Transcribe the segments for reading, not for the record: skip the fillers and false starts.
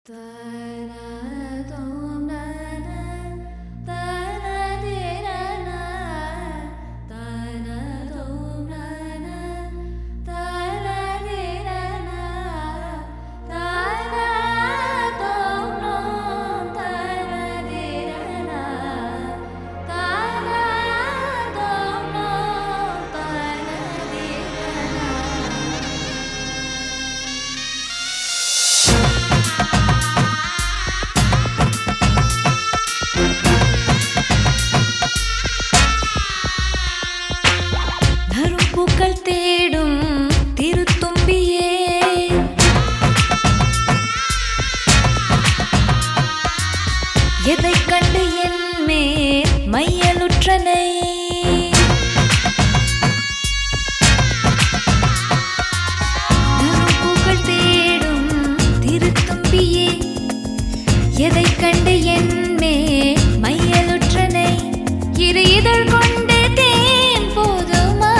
பூக்கள் தேடும் திருத்தும்பியே, எதைக் கண்டு என் மேல் மையலுற்றனை பூக்கள் தேடும் திருத்தும்பியே, எதைக் கண்டு என் மேல் மையலுற்றனை இரு இதழ் கொண்டு தேன் போதுமா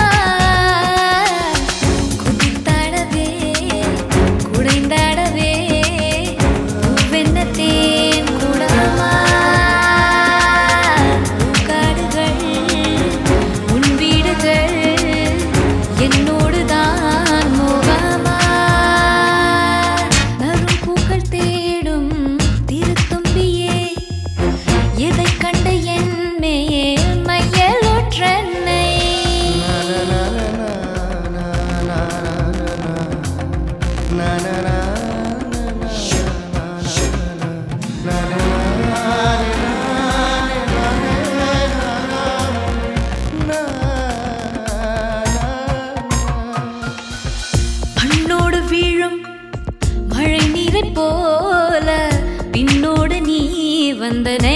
மழை நீரை போல பின்னோடு நீ வந்தனை,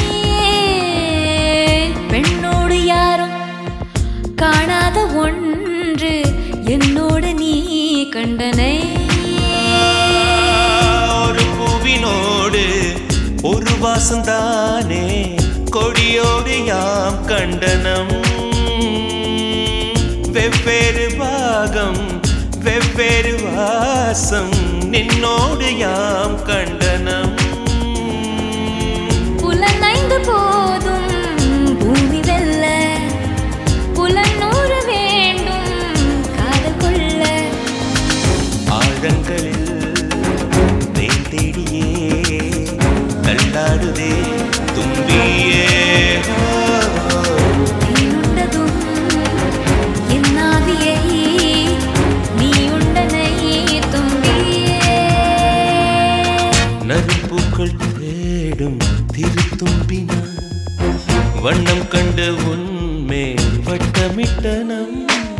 பெண்ணோடு யாரும் காணாத ஒன்று என்னோடு நீ கண்டனை. ஒரு பூவினோடு ஒரு வாசந்தானே கொடியோடு யாம் கண்டனம், வெவ்வேறு பாகம் வெவ்வேறு வாசம் நின்னோடு யாம் கண்டனம். புலனைந்து போதும் பூமி வெல்ல புலனூறு வேண்டும் காதல் கொள்ள, ஆழங்களில் தேன் தேடியே தள்ளாடுதே தும்பியே, நீனுண்டதும் என் ஆவியை நறுப்பூக்கள் தேடும் திருத்தும்பினான் வண்ணம் கண்டு உன்மேல் வட்டமிட்டனம்.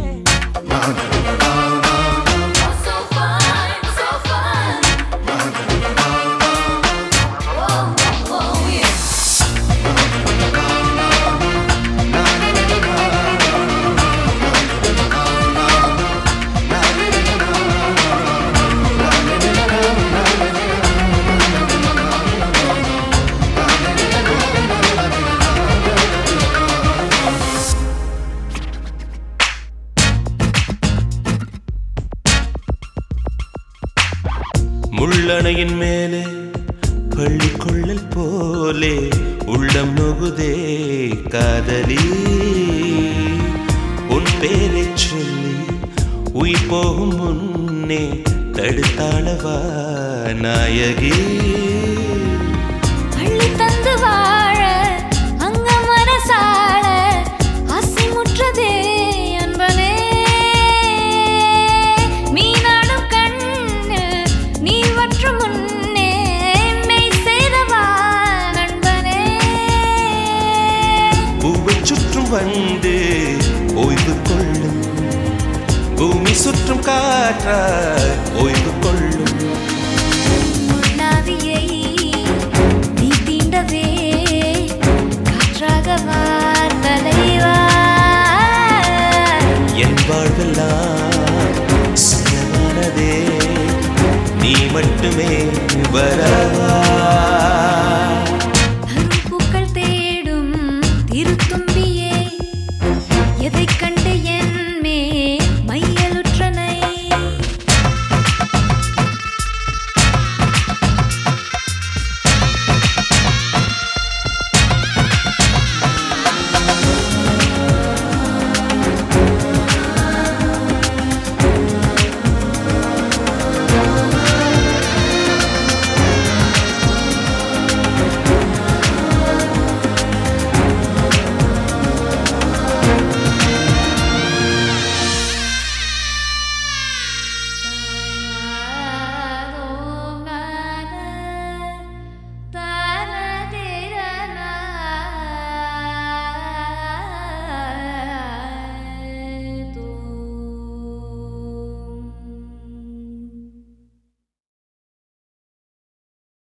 முள்ளணையின் மேலே பள்ளிக்கொள்ளல் போலே உள்ளம் நொகுதே காதலி, உன் பேரை சொல்லி உயிர் போகும் முன்னே தடுத்தாளவா நாயகி. பள்ளி தந்து வாழ அங்க மனசால ஆசை முற்றதே என்பனே, மீனாடும் கண்ணு நீ வற்ற முன்னே மெய் செய்தவா நண்பனே. பூவை சுற்றும் வந்து ஓய்வு கொள்ளும், பூமி சுற்றும் காற்றாய் ஓய்வு கொள்ளும். முன்னாவியை நீ தீண்டவே காற்றாகவா தலைவா, என் வாழ்வெல்லாம் சிலவானதே நீ மட்டுமே வரவா.